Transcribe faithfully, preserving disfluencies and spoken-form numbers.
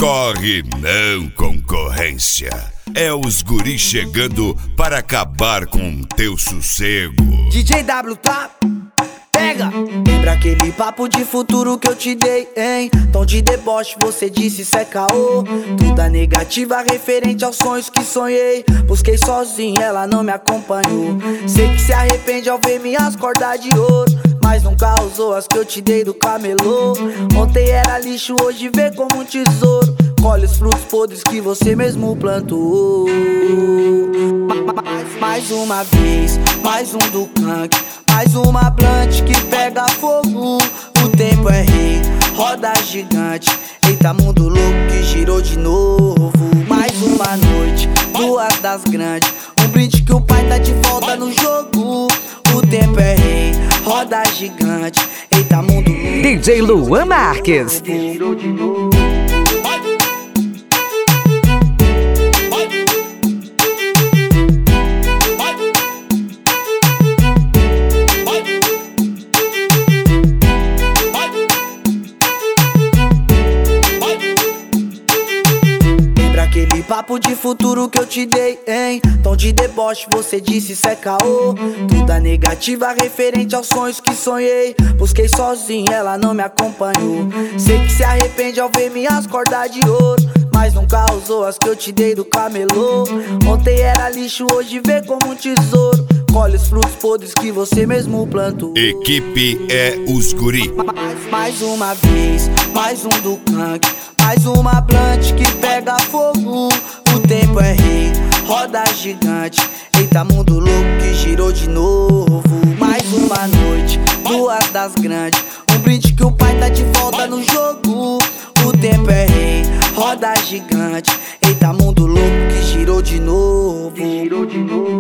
Corre não, concorrência. É os guri chegando para acabar com teu sossego. D J W tá, pega. Lembra aquele papo de futuro que eu te dei, hein? Tom de deboche, você disse isso é caô. Toda negativa referente aos sonhos que sonhei. Busquei sozinho, ela não me acompanhou. Sei que se arrepende ao ver minhas cordas de ouro, mas nunca usou as que eu te dei do camelô. Ontem era lixo, hoje vê como um tesouro. Colhe os frutos podres que você mesmo plantou. Mais uma vez, mais um do Kank, mais uma blunt que pega fogo. O tempo é rei, roda gigante. Eita, mundo louco que girou de novo. Mais uma noite, duas das grandes. Um brinde que o pai tá de volta no jogo. O tempo é rei, roda gigante. Eita, mundo louco. D J Luan Marques. Girou de novo. Aquele papo de futuro que eu te dei, hein? Tom de deboche, você disse isso é caô. Toda negativa referente aos sonhos que sonhei. Busquei sozinho, ela não me acompanhou. Sei que se arrepende ao ver minhas cordas de ouro, mas nunca usou as que eu te dei do camelô. Ontem era lixo, hoje vê como um tesouro. Colhe os frutos podres que você mesmo plantou. Equipe é os guri. Mais, mais uma vez, mais um do Kank, mais uma blunt que pega fogo. O tempo é rei, roda gigante. Eita, mundo louco que girou de novo. Mais uma noite, duas das grandes. Um brinde que o pai tá de volta no jogo. O tempo é rei, roda gigante. Eita, mundo louco que girou de novo. Girou de novo.